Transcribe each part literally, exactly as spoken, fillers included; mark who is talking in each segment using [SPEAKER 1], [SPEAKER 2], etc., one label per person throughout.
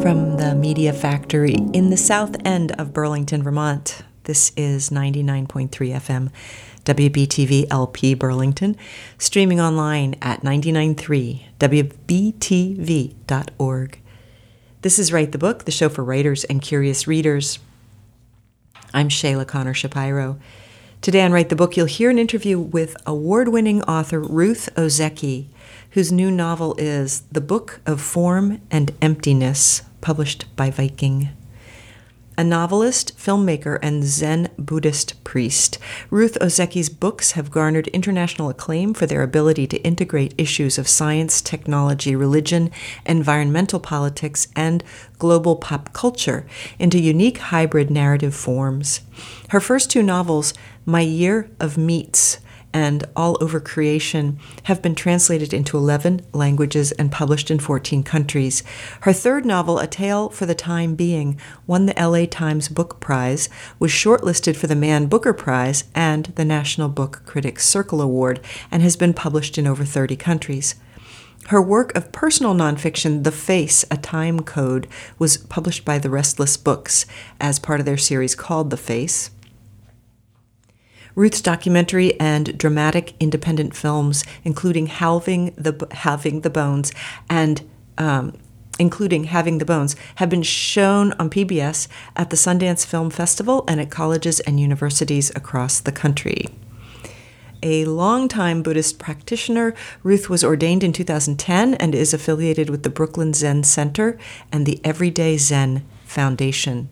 [SPEAKER 1] From the Media Factory in the south end of Burlington, Vermont, this is ninety-nine point three F M, W B T V L P Burlington, streaming online at nine nine three W B T V dot org. This is Write the Book, the show for writers and curious readers. I'm Shayla Connor Shapiro. Today on Write the Book, you'll hear an interview with award-winning author Ruth Ozeki, whose new novel is The Book of Form and Emptiness, published by Viking. A novelist, filmmaker, and Zen Buddhist priest, Ruth Ozeki's books have garnered international acclaim for their ability to integrate issues of science, technology, religion, environmental politics, and global pop culture into unique hybrid narrative forms. Her first two novels, My Year of Meats and All Over Creation, have been translated into eleven languages and published in fourteen countries. Her third novel, A Tale for the Time Being, won the L A Times Book Prize, was shortlisted for the Man Booker Prize and the National Book Critics Circle Award, and has been published in over thirty countries. Her work of personal nonfiction, The Face, A Time Code, was published by The Restless Books as part of their series called The Face. Ruth's documentary and dramatic independent films, including Halving the Having the Bones and um, including Having the Bones, have been shown on P B S at the Sundance Film Festival and at colleges and universities across the country. A longtime Buddhist practitioner, Ruth was ordained in two thousand ten and is affiliated with the Brooklyn Zen Center and the Everyday Zen Foundation.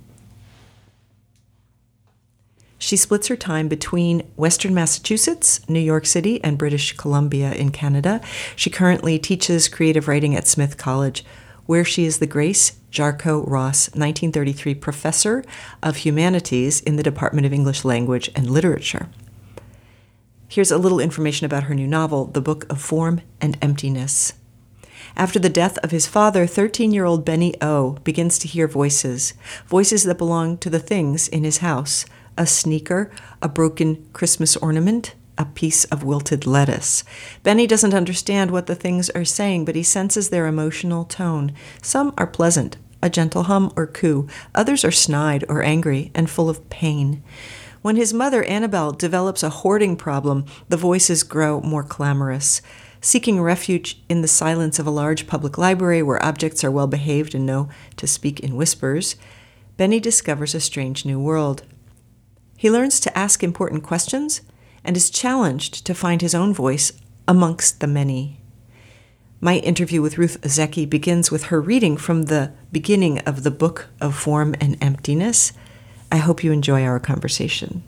[SPEAKER 1] She splits her time between Western Massachusetts, New York City, and British Columbia in Canada. She currently teaches creative writing at Smith College, where she is the Grace Jarko Ross nineteen thirty-three Professor of Humanities in the Department of English Language and Literature. Here's a little information about her new novel, The Book of Form and Emptiness. After the death of his father, thirteen-year-old Benny O begins to hear voices, voices that belong to the things in his house: a sneaker, a broken Christmas ornament, a piece of wilted lettuce. Benny doesn't understand what the things are saying, but he senses their emotional tone. Some are pleasant, a gentle hum or coo. Others are snide or angry and full of pain. When his mother, Annabelle, develops a hoarding problem, the voices grow more clamorous. Seeking refuge in the silence of a large public library where objects are well behaved and know to speak in whispers, Benny discovers a strange new world. He learns to ask important questions and is challenged to find his own voice amongst the many. My interview with Ruth Ozeki begins with her reading from the beginning of The Book of Form and Emptiness. I hope you enjoy our conversation.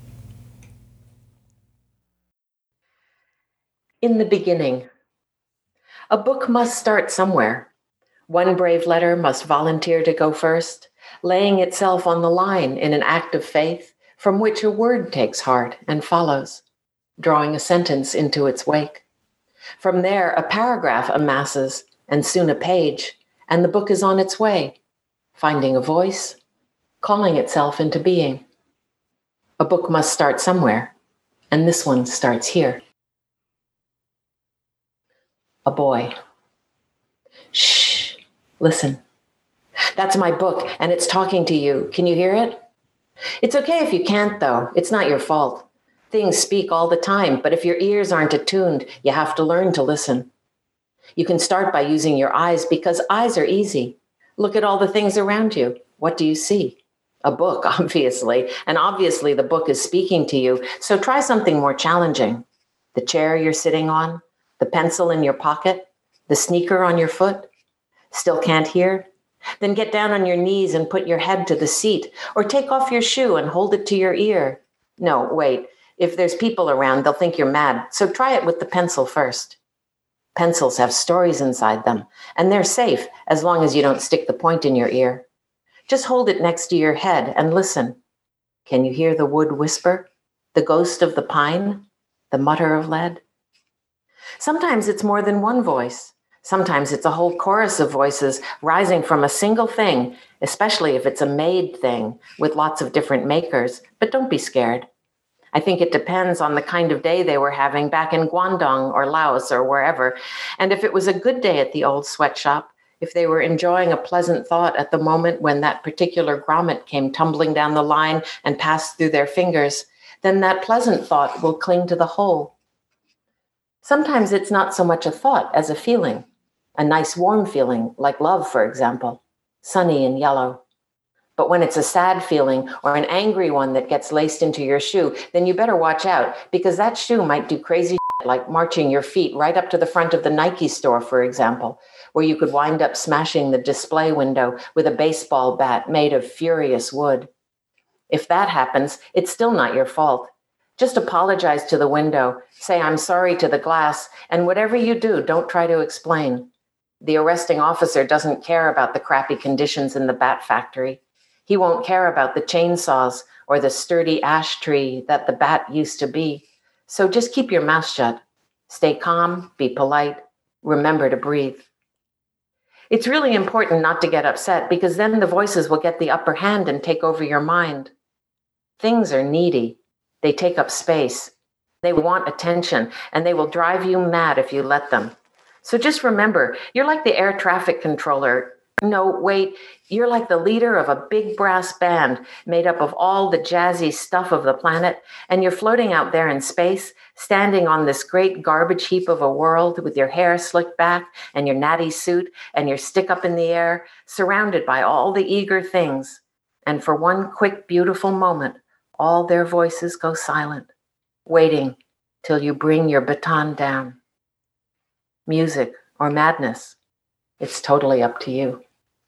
[SPEAKER 2] In the beginning, a book must start somewhere. One brave letter must volunteer to go first, laying itself on the line in an act of faith, from which a word takes heart and follows, drawing a sentence into its wake. From there, a paragraph amasses, and soon a page, and the book is on its way, finding a voice, calling itself into being. A book must start somewhere, and this one starts here. A boy. Shh, listen. That's my book, and it's talking to you. Can you hear it? It's okay if you can't, though. It's not your fault. Things speak all the time, but if your ears aren't attuned, you have to learn to listen. You can start by using your eyes because eyes are easy. Look at all the things around you. What do you see? A book, obviously, and obviously the book is speaking to you, so try something more challenging. The chair you're sitting on, the pencil in your pocket, the sneaker on your foot. Still can't hear? Then get down on your knees and put your head to the seat, or take off your shoe and hold it to your ear. No, wait. If there's people around, they'll think you're mad, so try it with the pencil first. Pencils have stories inside them, and they're safe as long as you don't stick the point in your ear. Just hold it next to your head and listen. Can you hear the wood whisper? The ghost of the pine? The mutter of lead? Sometimes it's more than one voice. Sometimes it's a whole chorus of voices rising from a single thing, especially if it's a made thing with lots of different makers. But don't be scared. I think it depends on the kind of day they were having back in Guangdong or Laos or wherever. And if it was a good day at the old sweatshop, If they were enjoying a pleasant thought at the moment when that particular grommet came tumbling down the line and passed through their fingers, then that pleasant thought will cling to the whole. Sometimes it's not so much a thought as a feeling, a nice warm feeling, like love, for example, sunny and yellow. But when it's a sad feeling or an angry one that gets laced into your shoe, then you better watch out, because that shoe might do crazy shit, like marching your feet right up to the front of the Nike store, for example, where you could wind up smashing the display window with a baseball bat made of furious wood. If that happens, it's still not your fault. Just apologize to the window, say I'm sorry to the glass, and whatever you do, don't try to explain. The arresting officer doesn't care about the crappy conditions in the bat factory. He won't care about the chainsaws or the sturdy ash tree that the bat used to be. So just keep your mouth shut. Stay calm, be polite, remember to breathe. It's really important not to get upset, because then the voices will get the upper hand and take over your mind. Things are needy. They take up space. They want attention, and they will drive you mad if you let them. So just remember, you're like the air traffic controller. No, wait, you're like the leader of a big brass band made up of all the jazzy stuff of the planet, and you're floating out there in space, standing on this great garbage heap of a world with your hair slicked back and your natty suit and your stick up in the air, surrounded by all the eager things. And for one quick, beautiful moment, all their voices go silent, waiting till you bring your baton down. Music or madness, it's totally up to you.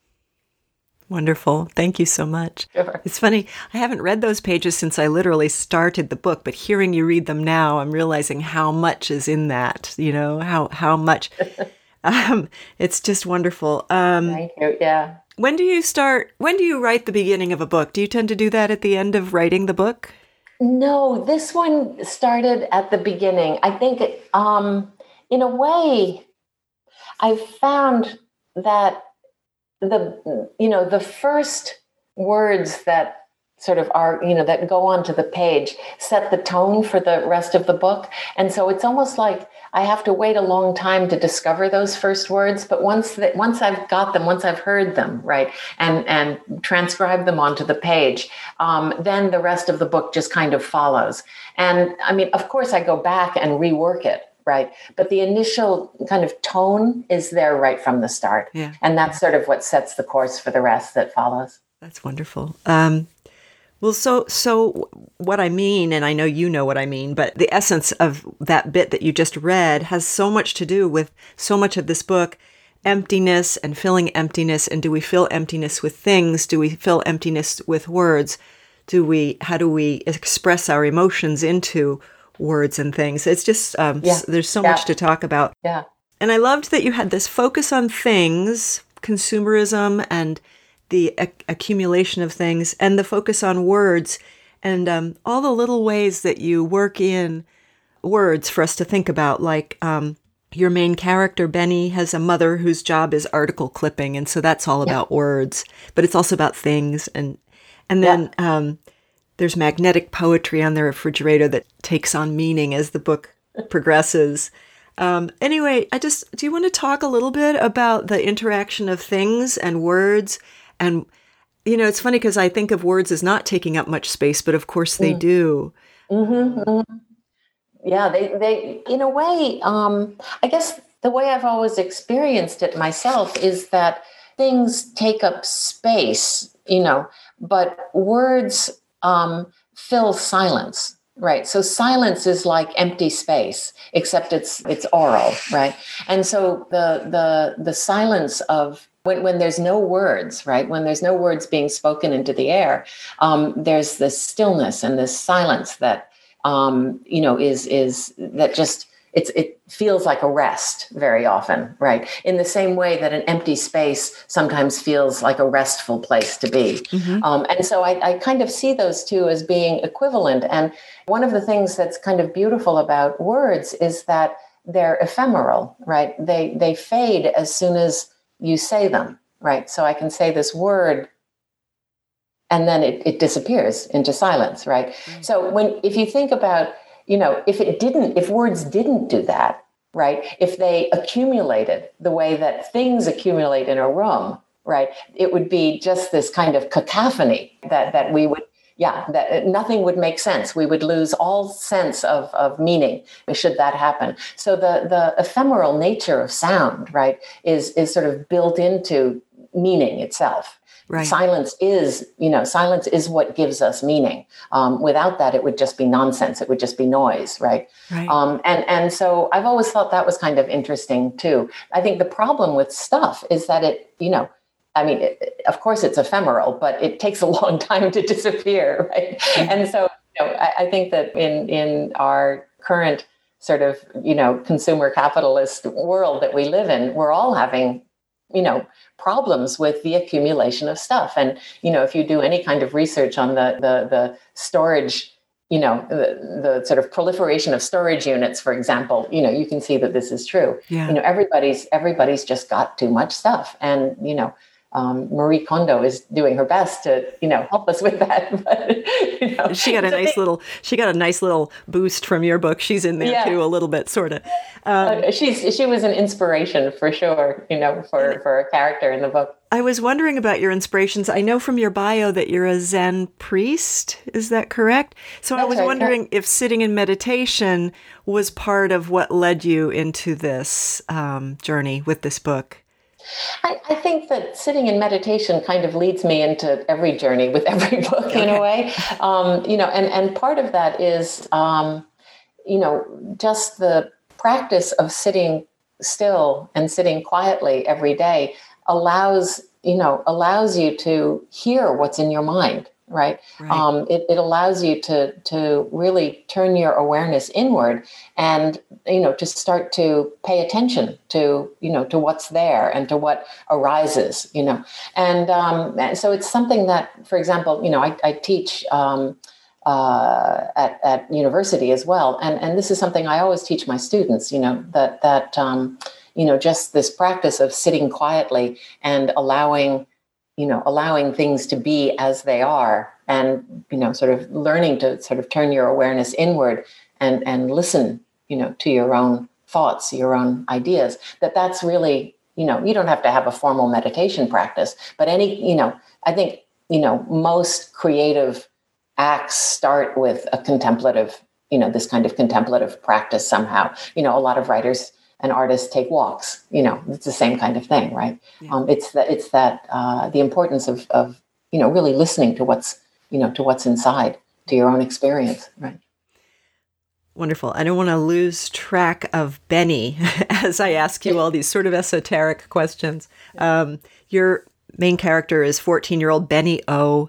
[SPEAKER 1] Wonderful. Thank you so much.
[SPEAKER 2] Sure.
[SPEAKER 1] It's funny, I haven't read those pages since I literally started the book, but hearing you read them now, I'm realizing how much is in that, you know, how, how much. um, it's just wonderful. Um,
[SPEAKER 2] Thank you. Yeah.
[SPEAKER 1] When do you start, when do you write the beginning of a book? Do you tend to do that at the end of writing the book?
[SPEAKER 2] No, this one started at the beginning. I think, um, in a way, I found that the, you know, the first words that sort of are, you know, that go onto the page set the tone for the rest of the book. And so it's almost like I have to wait a long time to discover those first words. But once that, once I've got them, once I've heard them, right, and, and transcribed them onto the page, um, then the rest of the book just kind of follows. And I mean, of course, I go back and rework it. Right. But the initial kind of tone is there right from the start.
[SPEAKER 1] Yeah.
[SPEAKER 2] And that's sort of what sets the course for the rest that follows.
[SPEAKER 1] That's wonderful. Um, well, so so what I mean, and I know you know what I mean, but the essence of that bit that you just read has so much to do with so much of this book, emptiness and filling emptiness. And do we fill emptiness with things? Do we fill emptiness with words? Do we, how do we express our emotions into words and things? It's just, um,
[SPEAKER 2] Yeah.
[SPEAKER 1] s- there's so
[SPEAKER 2] Yeah.
[SPEAKER 1] much to talk about.
[SPEAKER 2] Yeah.
[SPEAKER 1] And I loved that you had this focus on things, consumerism and the ac- accumulation of things, and the focus on words, and um, all the little ways that you work in words for us to think about. Like um, your main character, Benny, has a mother whose job is article clipping, and so that's all about words, but it's also about things. And and then um, there's magnetic poetry on the refrigerator that takes on meaning as the book progresses. Um, anyway, I just, do you want to talk a little bit about the interaction of things and words? And, you know, it's funny because I think of words as not taking up much space, but of course they mm. do.
[SPEAKER 2] Mm-hmm, mm-hmm. Yeah, they, they, in a way, um, I guess the way I've always experienced it myself is that things take up space, you know, but words um, fill silence, right? So silence is like empty space, except it's it's oral, right? And so the the the silence of when when there's no words, right? When there's no words being spoken into the air, um, there's this stillness and this silence that um, you know is is that just. It's, it feels like a rest very often, right? In the same way that an empty space sometimes feels like a restful place to be. Mm-hmm. Um, and so I, I kind of see those two as being equivalent. And one of the things that's kind of beautiful about words is that they're ephemeral, right? They, they fade as soon as you say them, right? So I can say this word and then it, it disappears into silence, right? Mm-hmm. So when if you think about, you know, if it didn't, if words didn't do that, right? If they accumulated the way that things accumulate in a room, right, it would be just this kind of cacophony that, that we would, yeah, that nothing would make sense. We would lose all sense of, of meaning should that happen. So the, the ephemeral nature of sound, right, is, is sort of built into meaning itself. Right. Silence is, you know, silence is what gives us meaning. Um, without that, it would just be nonsense. It would just be noise, right? Right. Um, and and so I've always thought that was kind of interesting too. I think the problem with stuff is that it, you know, I mean, it, of course it's ephemeral, but it takes a long time to disappear, right? Mm-hmm. And so, you know, I, I think that in in our current sort of, you know, consumer capitalist world that we live in, we're all having, you know, problems with the accumulation of stuff. And, you know, if you do any kind of research on the the, the storage, you know, the, the sort of proliferation of storage units, for example, you know, you can see that this is true. Yeah. You know, everybody's everybody's just got too much stuff. And, you know, Um, Marie Kondo is doing her best to, you know, help us with that. But, you know,
[SPEAKER 1] she got a nice little, she got a nice little boost from your book. She's in there yeah. too, a little bit, sort of. Um,
[SPEAKER 2] uh, she's she was an inspiration for sure, you know, for for a character in the book.
[SPEAKER 1] I was wondering about your inspirations. I know from your bio that you're a Zen priest. Is that correct? So That's I was right, wondering yeah. if sitting in meditation was part of what led you into this um, journey with this book.
[SPEAKER 2] I, I think that sitting in meditation kind of leads me into every journey with every book okay. in a way. Um, you know, and, and part of that is, um, you know, just the practice of sitting still and sitting quietly every day allows, you know, allows you to hear what's in your mind. Right. right. Um, it, it allows you to to really turn your awareness inward and, you know, to start to pay attention to, you know, to what's there and to what arises, you know. And um, so it's something that, for example, you know, I, I teach um, uh, at, at university as well. And, and this is something I always teach my students, you know, that, that um, you know, just this practice of sitting quietly and allowing you know, allowing things to be as they are and, you know, sort of learning to sort of turn your awareness inward and, and listen, you know, to your own thoughts, your own ideas, that that's really, you know, you don't have to have a formal meditation practice, but any, you know, I think, you know, most creative acts start with a contemplative, you know, this kind of contemplative practice somehow. You know, a lot of writers and artists take walks, you know, it's the same kind of thing, right? Yeah. Um, it's that, it's that, uh, the importance of, of, you know, really listening to what's, you know, to what's inside, to your own experience, right?
[SPEAKER 1] Wonderful. I don't want to lose track of Benny as I ask you all these sort of esoteric questions. Um, your main character is fourteen-year-old Benny O,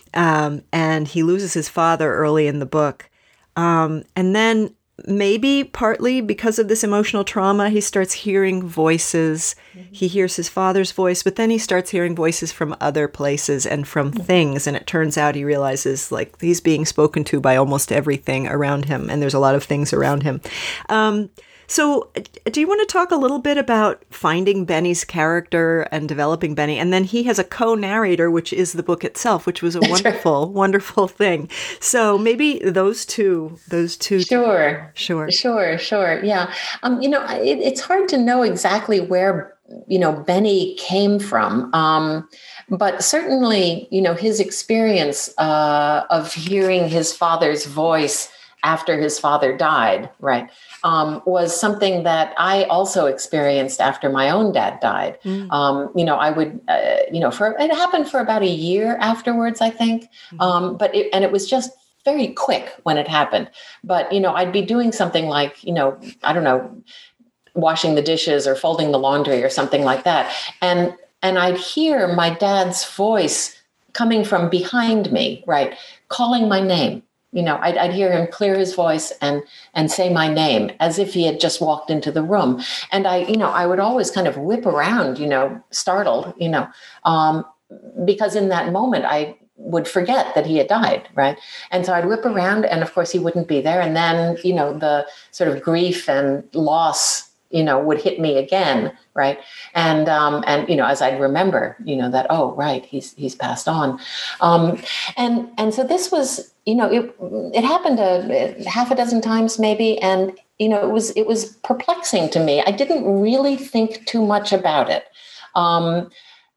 [SPEAKER 1] um, and he loses his father early in the book. Um, and then maybe partly because of this emotional trauma, he starts hearing voices. Mm-hmm. He hears his father's voice, but then he starts hearing voices from other places and from mm-hmm. things. And it turns out he realizes like he's being spoken to by almost everything around him. And there's a lot of things around him. Um, so do you want to talk a little bit about finding Benny's character and developing Benny? And then he has a co-narrator, which is the book itself, which was a wonderful, wonderful thing. So maybe those two, those two.
[SPEAKER 2] Sure.
[SPEAKER 1] Sure.
[SPEAKER 2] Sure. Sure. Yeah. Um, you know, it, it's hard to know exactly where, you know, Benny came from. Um, but certainly, you know, his experience uh, of hearing his father's voice after his father died, right, um, was something that I also experienced after my own dad died. Mm. Um, you know, I would, uh, you know, for it happened for about a year afterwards, I think. Mm. Um, but it, and it was just very quick when it happened. But, you know, I'd be doing something like, you know, I don't know, washing the dishes or folding the laundry or something like that. And, and I'd hear my dad's voice coming from behind me, right, calling my name. You know, I'd, I'd hear him clear his voice and and say my name as if he had just walked into the room. And I, you know, I would always kind of whip around, you know, startled, you know, um, because in that moment I would forget that he had died, right? And so I'd whip around and of course he wouldn't be there. And then, you know, the sort of grief and loss, you know, would hit me again, right? And um, and you know, as I'd remember, you know, that oh, right, he's he's passed on, um, and and so this was, you know, it it happened a, a half a dozen times maybe, and you know, it was, it was perplexing to me. I didn't really think too much about it. Um,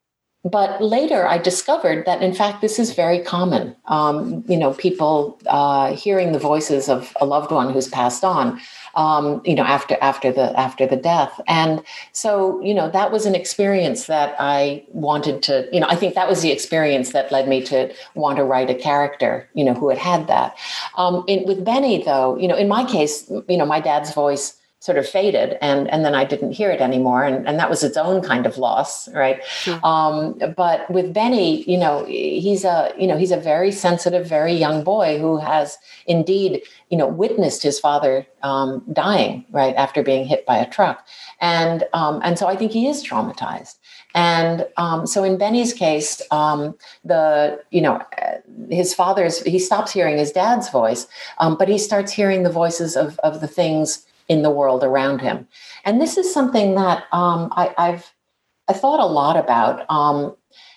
[SPEAKER 2] But later I discovered that, in fact, this is very common. Um, you know, people uh, hearing the voices of a loved one who's passed on, um, you know, after after the after the death. And so, you know, that was an experience that I wanted to, you know, I think that was the experience that led me to want to write a character, you know, who had had that. Um, in, with Benny, though, you know, in my case, you know, my dad's voice sort of faded, and and then I didn't hear it anymore, and, and that was its own kind of loss, right?
[SPEAKER 1] Sure.
[SPEAKER 2] Um, but with Benny, you know, he's a you know he's a very sensitive, very young boy who has indeed, you know, witnessed his father um, dying right after being hit by a truck, and um, and so I think he is traumatized. And um, so in Benny's case, um, the you know his father's he stops hearing his dad's voice, um, but he starts hearing the voices of of the things in the world around him. And this is something that um, I, I've I thought a lot about. Um,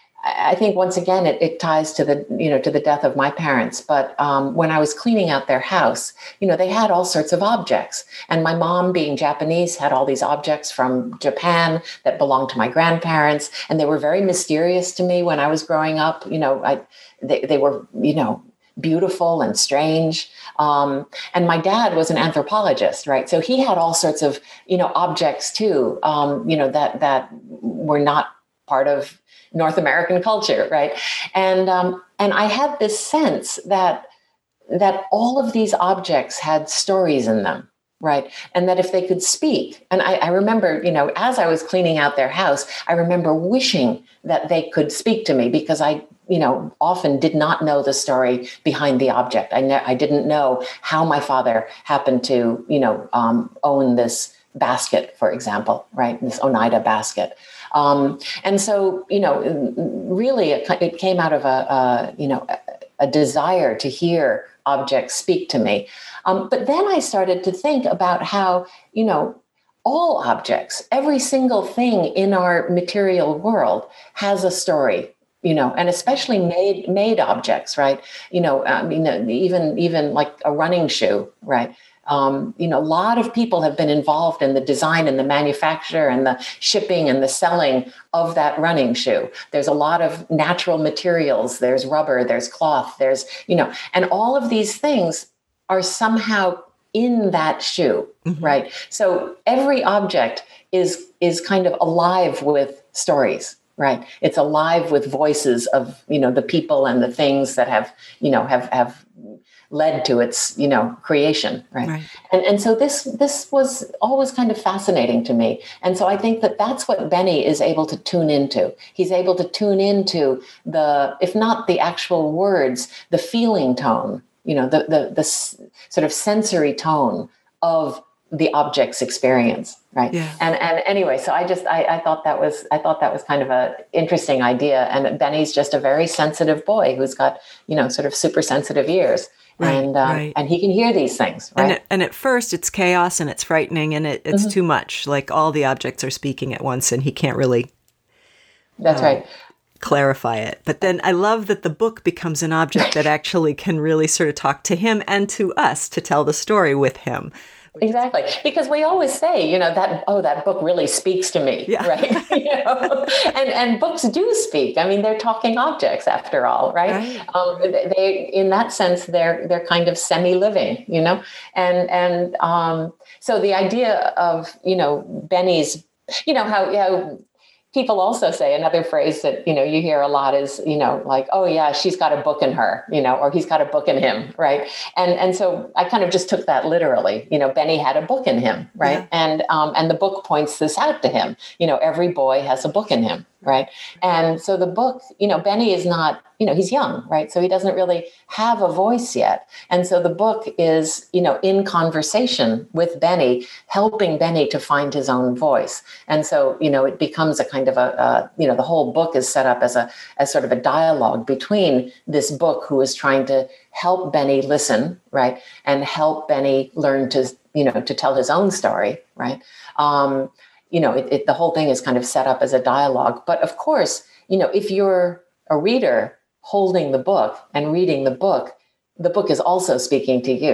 [SPEAKER 2] I think once again it, it ties to the you know to the death of my parents. But um, when I was cleaning out their house, you know they had all sorts of objects, and my mom, being Japanese, had all these objects from Japan that belonged to my grandparents, and they were very mysterious to me when I was growing up. You know, I they they were you know. beautiful and strange. Um, and my dad was an anthropologist, right? So he had all sorts of, you know, objects too, um, you know, that, that were not part of North American culture, right? And, um, and I had this sense that, that all of these objects had stories in them. Right. And that if they could speak, and I, I remember, you know, as I was cleaning out their house, I remember wishing that they could speak to me, because I, you know, often did not know the story behind the object. I, ne- I didn't know how my father happened to, you know, um, own this basket, for example, right, this Oneida basket. Um, and so, you know, really it, it came out of a, a you know, a, a desire to hear objects speak to me. Um, but then I started to think about how, you know, all objects, every single thing in our material world has a story, you know, and especially made made objects, right? You know, I mean, even even like a running shoe, right? Um, you know, a lot of people have been involved in the design and the manufacture and the shipping and the selling of that running shoe. There's a lot of natural materials. There's rubber, there's cloth, there's, you know, and all of these things are somehow in that shoe, mm-hmm. right? So every object is is kind of alive with stories, right? It's alive with voices of, you know, the people and the things that have, you know, have have led to its, you know, creation, right? right? And and so this this was always kind of fascinating to me. And so I think that that's what Benny is able to tune into. He's able to tune into the, if not the actual words, the feeling tone, you know, the the the sort of sensory tone of the object's experience, right? Yeah. And and anyway, so I just I, I thought that was I thought that was kind of a interesting idea. And Benny's just a very sensitive boy who's got, you know, sort of super sensitive ears. Right, and um, right. and he can hear these things, right?
[SPEAKER 1] And, it, and at first it's chaos and it's frightening and it, it's mm-hmm. too much. Like all the objects are speaking at once and he can't really
[SPEAKER 2] That's uh, right.
[SPEAKER 1] clarify it. But then I love that the book becomes an object that actually can really sort of talk to him and to us to tell the story with him.
[SPEAKER 2] Exactly. Because we always say, you know, that, oh, that book really speaks to me, yeah. right? you know? and, and books do speak. I mean, they're talking objects after all, right? right. Um, they, in that sense, they're, they're kind of semi-living, you know? And, and um, so the idea of, you know, Benny's, you know, how, how people also say another phrase that, you know, you hear a lot is, you know, like, oh yeah, she's got a book in her, you know, or he's got a book in him. Right. And, and so I kind of just took that literally, you know, Benny had a book in him. Right. Yeah. And, um, and the book points this out to him, you know, every boy has a book in him. Right. And so the book, you know, Benny is not, you know, he's young, right? So he doesn't really have a voice yet. And so the book is, you know, in conversation with Benny, helping Benny to find his own voice. And so, you know, it becomes a kind of a, uh, you know, the whole book is set up as a, as sort of a dialogue between this book who is trying to help Benny listen, right? And help Benny learn to, you know, to tell his own story, right? Um, you know, it, it, the whole thing is kind of set up as a dialogue. But of course, you know, if you're a reader holding the book and reading the book, the book is also speaking to you,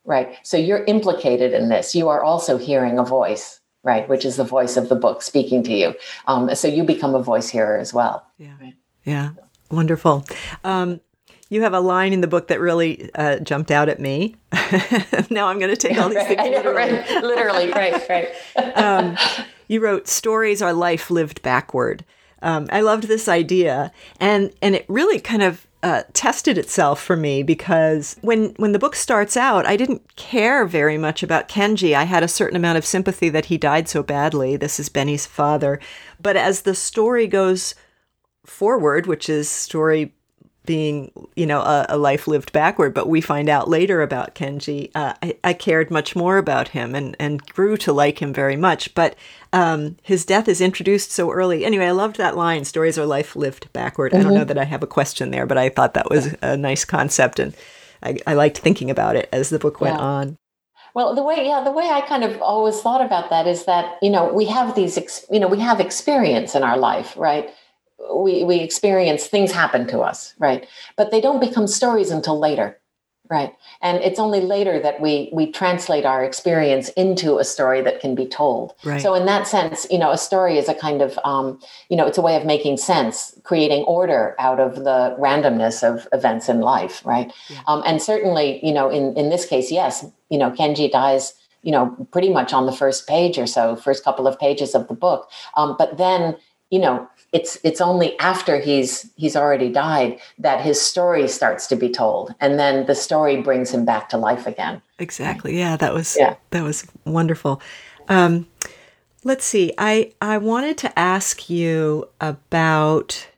[SPEAKER 2] right? So you're implicated in this. You are also hearing a voice, right? Which is the voice of the book speaking to you. Um, so you become a voice hearer as well.
[SPEAKER 1] Yeah.
[SPEAKER 2] Right?
[SPEAKER 1] Yeah. Wonderful. Um, you have a line in the book that really uh, jumped out at me. Now I'm going to take all these
[SPEAKER 2] right,
[SPEAKER 1] things
[SPEAKER 2] I know,
[SPEAKER 1] literally.
[SPEAKER 2] right? Literally, right, right.
[SPEAKER 1] um, you wrote, "Stories are life lived backward." Um, I loved this idea, and and it really kind of uh, tested itself for me, because when when the book starts out, I didn't care very much about Kenji. I had a certain amount of sympathy that he died so badly. This is Benny's father. But as the story goes forward, which is story being, you know, a, a life lived backward, but we find out later about Kenji, uh, I, I cared much more about him and, and grew to like him very much. But um, his death is introduced so early. Anyway, I loved that line, "Stories are life lived backward." Mm-hmm. I don't know that I have a question there, but I thought that was a nice concept, and I, I liked thinking about it as the book went
[SPEAKER 2] yeah.
[SPEAKER 1] on.
[SPEAKER 2] Well, the way, yeah, the way I kind of always thought about that is that, you know, we have these, ex- you know, we have experience in our life, right? We we experience, things happen to us, right? But they don't become stories until later, right? And it's only later that we we translate our experience into a story that can be told.
[SPEAKER 1] Right.
[SPEAKER 2] So in that sense, you know, a story is a kind of, um, you know, it's a way of making sense, creating order out of the randomness of events in life, right? Yeah. Um, and certainly, you know, in in this case, yes, you know, Kenji dies, you know, pretty much on the first page or so, first couple of pages of the book. Um, but then, you know, it's it's only after he's he's already died that his story starts to be told, and then the story brings him back to life again.
[SPEAKER 1] Exactly. Right? Yeah, that was
[SPEAKER 2] yeah.
[SPEAKER 1] that was wonderful. Um, let's see. I I wanted to ask you about.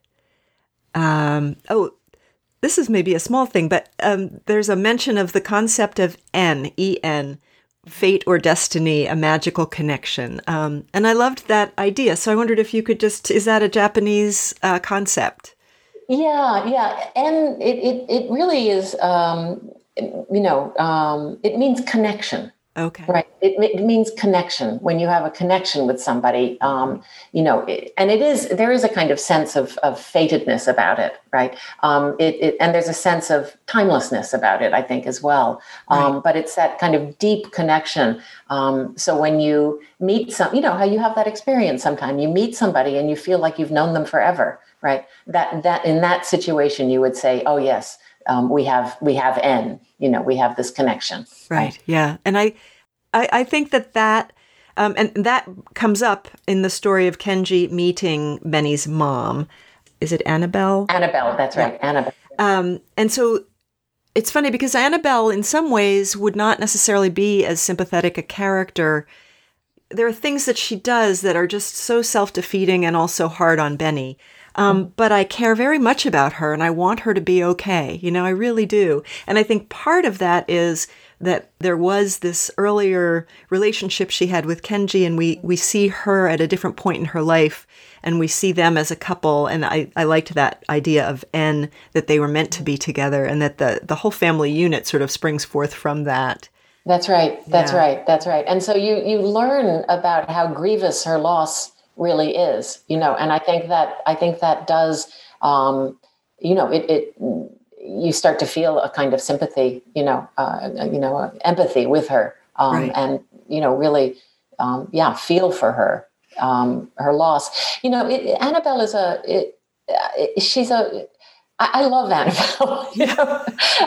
[SPEAKER 1] Um, oh, this is maybe a small thing, but um, there's a mention of the concept of En, E N. Fate or destiny, a magical connection. Um, and I loved that idea. So I wondered if you could just, is that a Japanese uh, concept?
[SPEAKER 2] Yeah, yeah. And it, it, it really is, um, you know, um, it means connection.
[SPEAKER 1] Okay.
[SPEAKER 2] Right. It, it means connection. When you have a connection with somebody, um, you know, it, and it is, there is a kind of sense of, of fatedness about it, right? Um, it, it, and there's a sense of timelessness about it, I think, as well. Um, right. But it's that kind of deep connection. Um, so when you meet some, you know, how you have that experience sometime, you meet somebody and you feel like you've known them forever, right? That, that in that situation, you would say, oh, yes, um, we have, we have En, you know, we have this connection.
[SPEAKER 1] Right.
[SPEAKER 2] right?
[SPEAKER 1] Yeah. And I, I, I think that that, um, and that comes up in the story of Kenji meeting Benny's mom. Is it Annabelle?
[SPEAKER 2] Annabelle, that's right, yeah. Annabelle.
[SPEAKER 1] Um, and so it's funny because Annabelle, in some ways, would not necessarily be as sympathetic a character. There are things that she does that are just so self-defeating and also hard on Benny. Um, mm-hmm. But I care very much about her, and I want her to be okay. You know, I really do. And I think part of that is that there was this earlier relationship she had with Kenji, and we, we see her at a different point in her life, and we see them as a couple. And I, I liked that idea of En, that they were meant to be together, and that the, the whole family unit sort of springs forth from that.
[SPEAKER 2] That's right. That's
[SPEAKER 1] yeah.
[SPEAKER 2] right. That's right. And so you, you learn about how grievous her loss really is, you know, and I think that, I think that does, um, you know, it, it, you start to feel a kind of sympathy, you know, uh, you know, uh, empathy with her, um, right. and, you know, really, um, yeah, feel for her, um, her loss. You know, it, Annabelle is a, it, it, she's a, I, I love Annabelle, you know,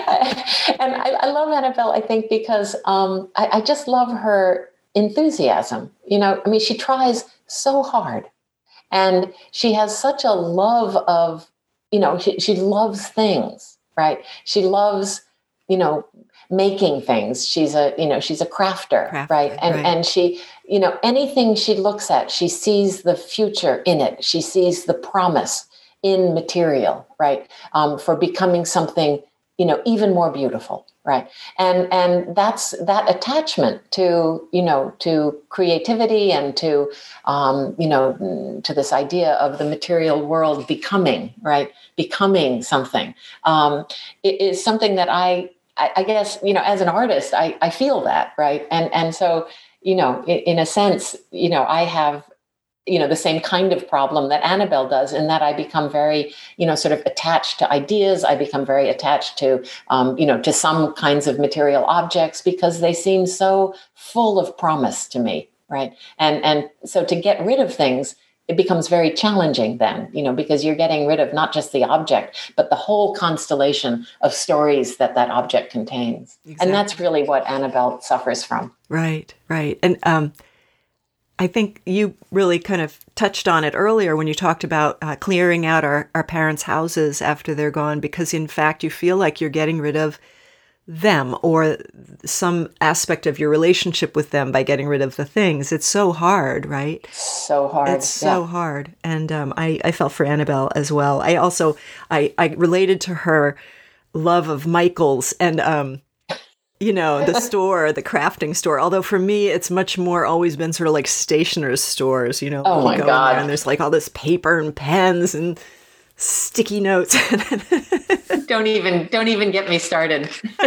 [SPEAKER 2] and I, I love Annabelle, I think, because um, I, I just love her enthusiasm. You know, I mean, she tries so hard, and she has such a love of, you know, she, she loves things. Right. She loves, you know, making things. She's a, you know, she's a crafter, crafter right? And right. and she, you know, anything she looks at, she sees the future in it. She sees the promise in material, right? Um, for becoming something, you know, even more beautiful, right? And and that's that attachment to, you know, to creativity and to, um, you know, to this idea of the material world becoming, right? Becoming something, um, it is something that I, I, I guess, you know, as an artist, I, I feel that, right? And and so, you know, in, in a sense, you know, I have you know, the same kind of problem that Annabelle does, in that I become very, you know, sort of attached to ideas. I become very attached to, um, you know, to some kinds of material objects because they seem so full of promise to me, right? And and so to get rid of things, it becomes very challenging then, you know, because you're getting rid of not just the object, but the whole constellation of stories that that object contains. Exactly. And that's really what Annabelle suffers from.
[SPEAKER 1] Right, right. And um, I think you really kind of touched on it earlier when you talked about uh, clearing out our, our parents' houses after they're gone, because in fact, you feel like you're getting rid of them or some aspect of your relationship with them by getting rid of the things. It's so hard, right?
[SPEAKER 2] So hard.
[SPEAKER 1] It's yeah. so hard. And um, I, I felt for Annabelle as well. I also, I, I related to her love of Michael's and, um, you know, the store, the crafting store. Although for me, it's much more always been sort of like stationer's stores, you know.
[SPEAKER 2] Oh my
[SPEAKER 1] go
[SPEAKER 2] God.
[SPEAKER 1] In there and there's like all this paper and pens and sticky notes.
[SPEAKER 2] don't even don't even get me started.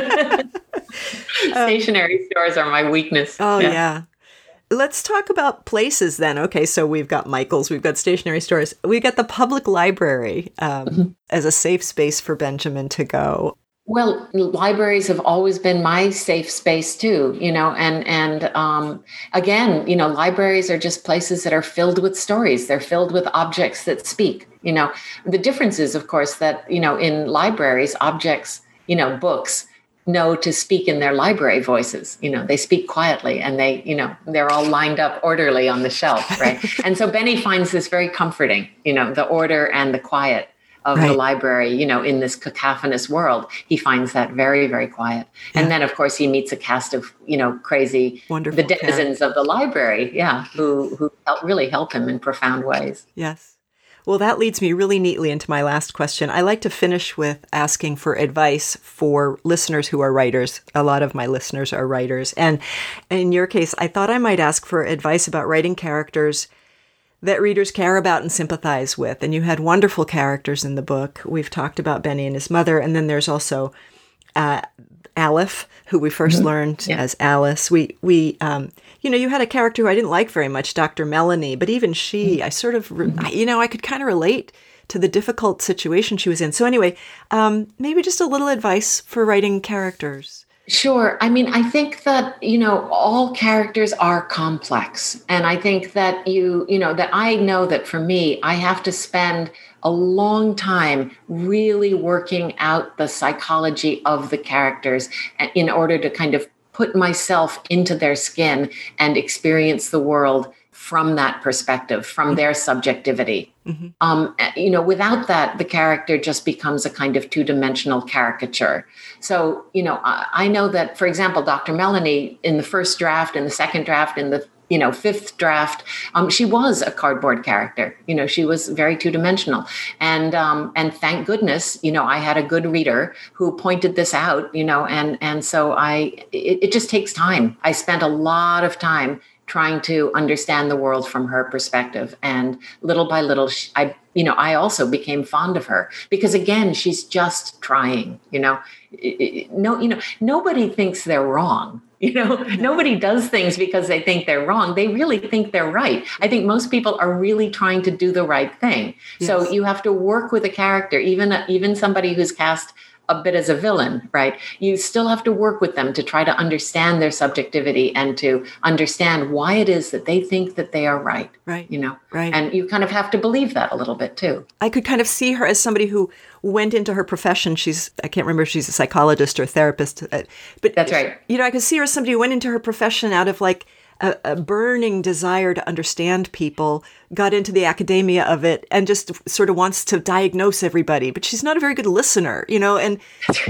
[SPEAKER 2] Stationary um, stores are my weakness.
[SPEAKER 1] Oh yeah. yeah. Let's talk about places then. Okay, so we've got Michael's, we've got stationary stores, we've got the public library um, mm-hmm. as a safe space for Benjamin to go.
[SPEAKER 2] Well, libraries have always been my safe space too, you know, and, and um, again, you know, libraries are just places that are filled with stories. They're filled with objects that speak, you know. The difference is, of course, that, you know, in libraries, objects, you know, books know to speak in their library voices. You know, they speak quietly and they, you know, they're all lined up orderly on the shelf, right? And so Benny finds this very comforting, you know, the order and the quiet of right. the library, you know, in this cacophonous world. He finds that very, very quiet. Yeah. And then, of course, he meets a cast of, you know, crazy,
[SPEAKER 1] wonderful
[SPEAKER 2] the denizens of the library, yeah, who, who help, really help him in profound ways.
[SPEAKER 1] Yes. Well, that leads me really neatly into my last question. I like to finish with asking for advice for listeners who are writers. A lot of my listeners are writers. And in your case, I thought I might ask for advice about writing characters that readers care about and sympathize with. And you had wonderful characters in the book. We've talked about Benny and his mother. And then there's also uh, Aleph, who we first mm-hmm. learned yeah. as Alice. We, we, um, you know, you had a character who I didn't like very much, Doctor Melanie, but even she, mm-hmm. I sort of, re- I, you know, I could kind of relate to the difficult situation she was in. So anyway, um, maybe just a little advice for writing characters.
[SPEAKER 2] Sure. I mean, I think that, you know, all characters are complex. And I think that you, you know, that I know that for me, I have to spend a long time really working out the psychology of the characters in order to kind of put myself into their skin and experience the world from that perspective, from mm-hmm. their subjectivity. Mm-hmm. Um, you know, without that, the character just becomes a kind of two-dimensional caricature. So, you know, I, I know that, for example, Doctor Melanie, in the first draft, in the second draft, in the you know, fifth draft, um, she was a cardboard character. You know, she was very two-dimensional. And um, and thank goodness, you know, I had a good reader who pointed this out, you know, and and so I, it, it just takes time. I spent a lot of time trying to understand the world from her perspective. And little by little, she, I, you know, I also became fond of her because, again, she's just trying, you know, it, it, no, you know, nobody thinks they're wrong. You know, nobody does things because they think they're wrong. They really think they're right. I think most people are really trying to do the right thing. Yes. So you have to work with a character, even, even somebody who's cast a bit as a villain, right? You still have to work with them to try to understand their subjectivity and to understand why it is that they think that they are right.
[SPEAKER 1] Right.
[SPEAKER 2] You know,
[SPEAKER 1] right.
[SPEAKER 2] And you kind of have to believe that a little bit too.
[SPEAKER 1] I could kind of see her as somebody who went into her profession. She's, I can't remember if she's a psychologist or a therapist, but
[SPEAKER 2] that's right.
[SPEAKER 1] You know, I could see her as somebody who went into her profession out of like a, a burning desire to understand people, got into the academia of it, and just sort of wants to diagnose everybody. But she's not a very good listener, you know, and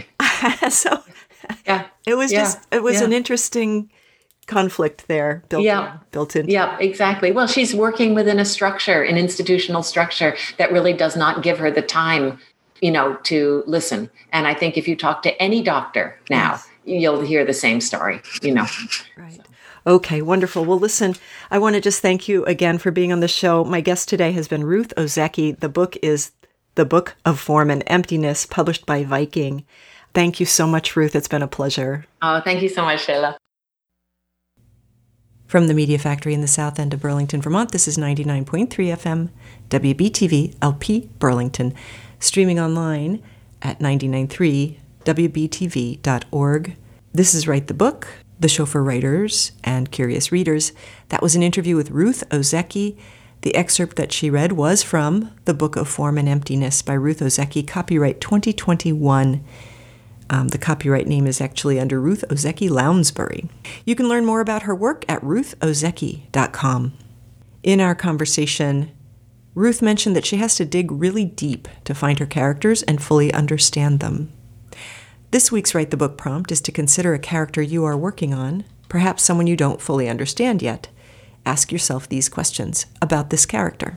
[SPEAKER 1] so
[SPEAKER 2] yeah,
[SPEAKER 1] it was
[SPEAKER 2] yeah.
[SPEAKER 1] just, it was
[SPEAKER 2] yeah.
[SPEAKER 1] an interesting conflict there built
[SPEAKER 2] yeah.
[SPEAKER 1] in, built in.
[SPEAKER 2] Yeah, exactly. Well, she's working within a structure, an institutional structure that really does not give her the time, you know, to listen. And I think if you talk to any doctor now, yes. you'll hear the same story, you know.
[SPEAKER 1] Right. So. Okay, wonderful. Well, listen, I want to just thank you again for being on the show. My guest today has been Ruth Ozeki. The book is The Book of Form and Emptiness, published by Viking. Thank you so much, Ruth. It's been a pleasure.
[SPEAKER 2] Oh, thank you so much, Sheila.
[SPEAKER 1] From the Media Factory in the south end of Burlington, Vermont, this is ninety-nine point three F M, W B T V L P Burlington, streaming online at nine nine three W B T V dot org. This is Write the Book, the show for writers and curious readers. That was an interview with Ruth Ozeki. The excerpt that she read was from The Book of Form and Emptiness by Ruth Ozeki, copyright twenty twenty-one. Um, the copyright name is actually under Ruth Ozeki Lounsbury. You can learn more about her work at ruth ozeki dot com. In our conversation, Ruth mentioned that she has to dig really deep to find her characters and fully understand them. This week's Write the Book prompt is to consider a character you are working on, perhaps someone you don't fully understand yet. Ask yourself these questions about this character.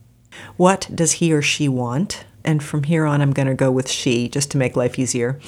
[SPEAKER 1] What does he or she want? And from here on, I'm going to go with she, just to make life easier.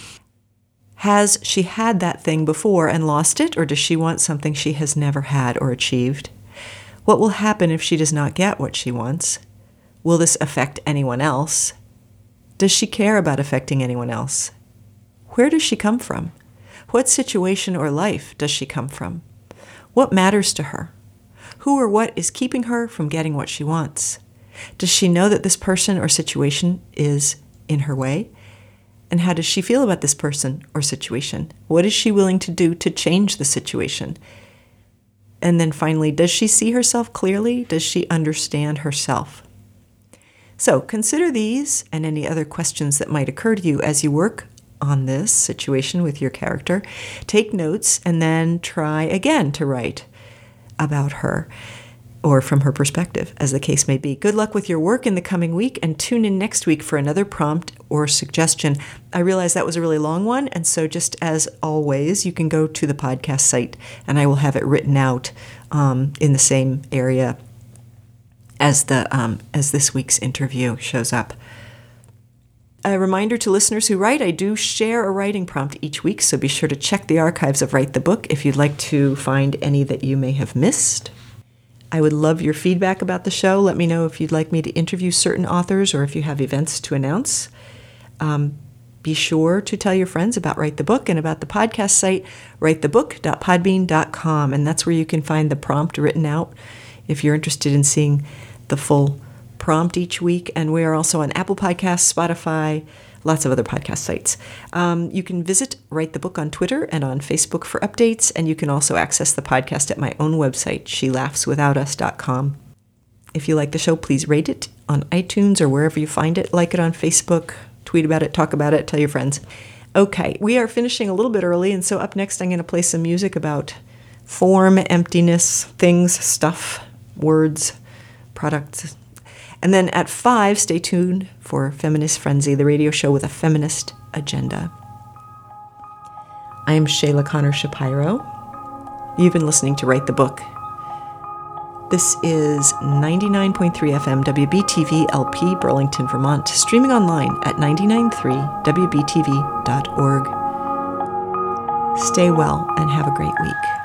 [SPEAKER 1] Has she had that thing before and lost it, or does she want something she has never had or achieved? What will happen if she does not get what she wants? Will this affect anyone else? Does she care about affecting anyone else? Where does she come from? What situation or life does she come from? What matters to her? Who or what is keeping her from getting what she wants? Does she know that this person or situation is in her way? And how does she feel about this person or situation? What is she willing to do to change the situation? And then finally, does she see herself clearly? Does she understand herself? So consider these and any other questions that might occur to you as you work on this situation with your character. Take notes and then try again to write about her, or from her perspective, as the case may be. Good luck with your work in the coming week, and tune in next week for another prompt or suggestion. I realize that was a really long one, and so just as always, you can go to the podcast site, and I will have it written out um, in the same area as the um, as this week's interview shows up. A reminder to listeners who write, I do share a writing prompt each week, so be sure to check the archives of Write the Book if you'd like to find any that you may have missed. I would love your feedback about the show. Let me know if you'd like me to interview certain authors or if you have events to announce. Um, be sure to tell your friends about Write the Book and about the podcast site, write the book dot podbean dot com, and that's where you can find the prompt written out if you're interested in seeing the full prompt each week. And we are also on Apple Podcasts, Spotify, lots of other podcast sites. Um, you can visit Write the Book on Twitter and on Facebook for updates, and you can also access the podcast at my own website, she laughs without us dot com. If you like the show, please rate it on iTunes or wherever you find it. Like it on Facebook, tweet about it, talk about it, tell your friends. Okay, we are finishing a little bit early, and so up next I'm going to play some music about form, emptiness, things, stuff, words, products. And then at five, stay tuned for Feminist Frenzy, the radio show with a feminist agenda. I am Shayla Connor Shapiro. You've been listening to Write the Book. This is ninety-nine point three F M W B T V L P Burlington, Vermont, streaming online at nine nine three W B T V dot org. Stay well and have a great week.